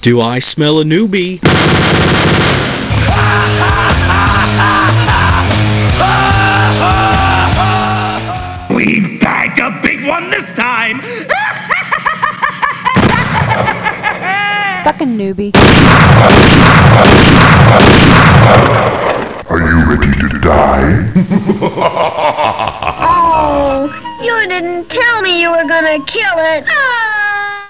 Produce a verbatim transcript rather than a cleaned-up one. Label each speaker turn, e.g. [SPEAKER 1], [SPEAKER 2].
[SPEAKER 1] Do I smell a newbie?
[SPEAKER 2] We've bagged a big one this time!
[SPEAKER 3] Fucking newbie.
[SPEAKER 4] Are you ready to die?
[SPEAKER 5] Oh, you didn't tell me you were gonna kill it.